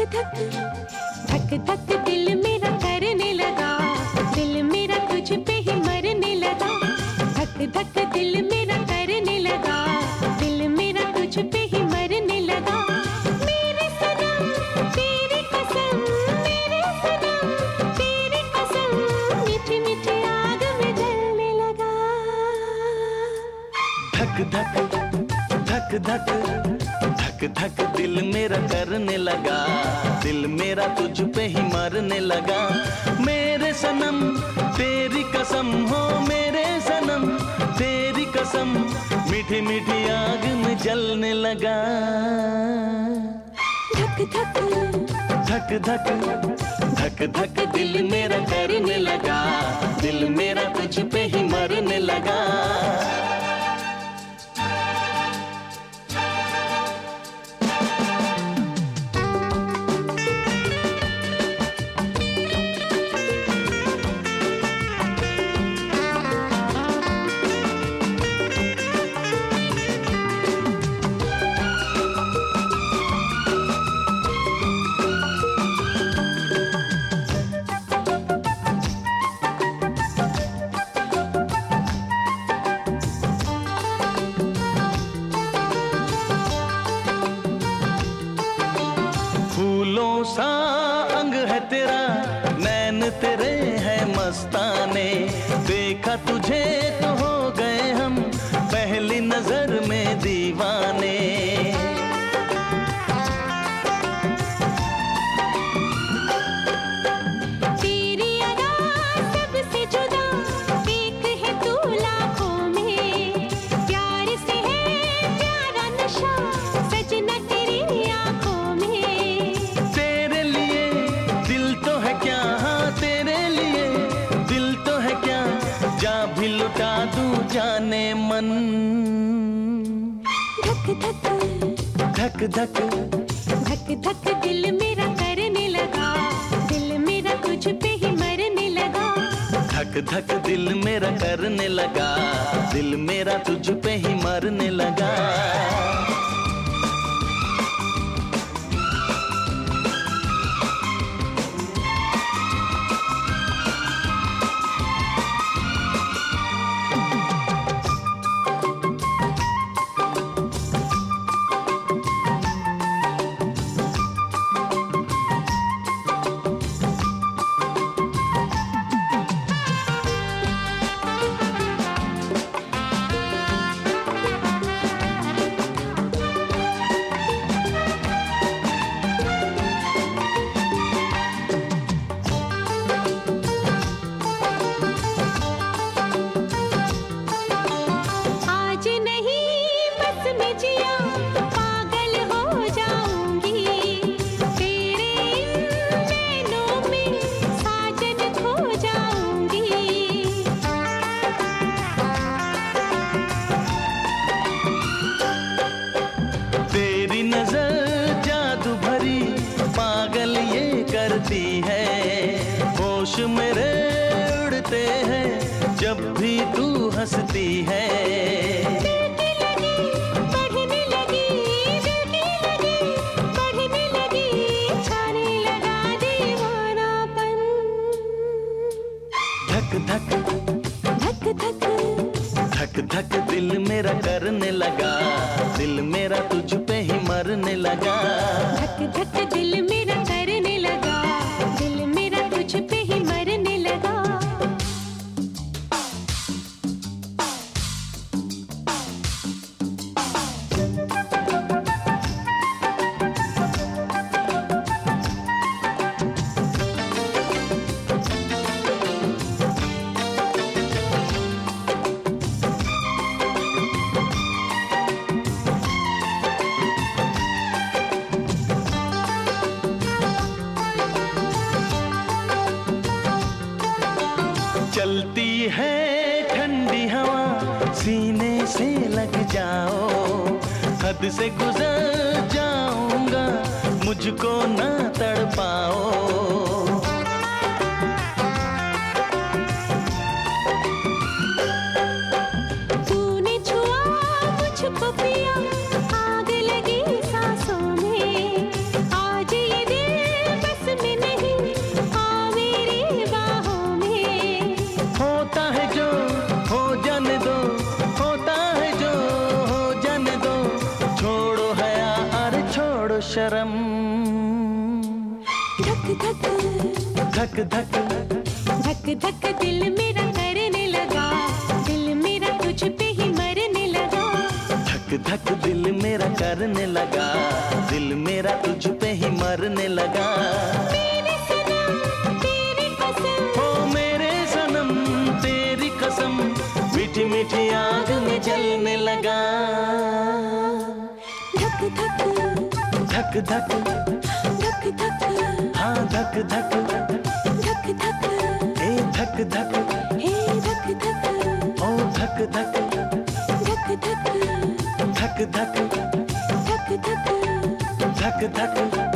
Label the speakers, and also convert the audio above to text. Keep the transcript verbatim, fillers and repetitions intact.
Speaker 1: धक धक धक दिल मेरा करने लगा, दिल मेरा तुझ पे ही मरने लगा। धक धक दिल मेरा करने लगा, दिल मेरा तुझ पे ही मरने लगा। मेरे सनम तेरी कसम, मेरे सनम तेरी कसम, मीठी मीठी आग में जलने लगा।
Speaker 2: धक धक धक धक धक धक दिल मेरा करने लगा, दिल मेरा तुझ पे ही मरने लगा। मेरे सनम तेरी कसम हो, मेरे सनम तेरी कसम, मीठी मीठी आग में जलने लगा।
Speaker 1: धक धक
Speaker 2: धक धक धक धक दिल मेरा करने लगा, दिल मेरा तुझ पे ही मरने लगा। फूलों सा अंग है तेरा, नैन तेरे है मस्ताने। देखा तुझे तो हो गए हम पहली नजर में दीवाने।
Speaker 1: तेरी अदा सबसे जुदा, एक है तू लाखों में। प्यार से है प्यारा नशा, सजना तेरी आंखों में।
Speaker 2: तेरे लिए दिल तो है क्या, हाँ तेरे लिए दिल तो है क्या, जा भी लुटा दूं जाने मन।
Speaker 1: धक धक
Speaker 2: धक धक
Speaker 1: धक धक दिल मेरा करने लगा, दिल मेरा तुझ पे ही मरने लगा।
Speaker 2: धक धक दिल मेरा करने लगा, दिल मेरा तुझ पे ही मरने लगा। तेरी नजर जादू भरी पागल ये करती है। होश मेरे उड़ते हैं जब भी तू हंसती है।
Speaker 1: दिल की लगी बढ़ने लगी, दिल की लगी बढ़ने लगी, छाने लगा दीवानापन।
Speaker 2: धक धक
Speaker 1: धक धक
Speaker 2: धक धक दिल मेरा करने लगा, दिल मेरा तुझ पे ही मरने लगा।
Speaker 1: धक धक दिल मेरा करने लगा, दिल मेरा तुझ पे ही मरने लगा।
Speaker 2: चलती है ठंडी हवा सीने से लग जाओ, हद से गुजर जाऊंगा मुझको ना तड़पाओ।
Speaker 1: तूने छुआ मुझको पिया, आग लगी सांसों में। आज ये दिल धक धक
Speaker 2: धक धक
Speaker 1: धक धक दिल मेरा करने लगा, दिल मेरा तुझ पे ही मरने लगा।
Speaker 2: धक धक दिल मेरा करने लगा, दिल मेरा तुझ पे ही मरने लगा।
Speaker 1: मेरे सनम तेरी कसम,
Speaker 2: हो मेरे सनम तेरी कसम, मीठी मीठी आग में जलने लगा।
Speaker 1: धक धक
Speaker 2: धक धक
Speaker 1: धक धक
Speaker 2: हाँ धक धक
Speaker 1: धक धक
Speaker 2: ए धक धक
Speaker 1: हे धक धक
Speaker 2: ओ धक धक
Speaker 1: धक धक
Speaker 2: धक धक
Speaker 1: धक धक
Speaker 2: धक धक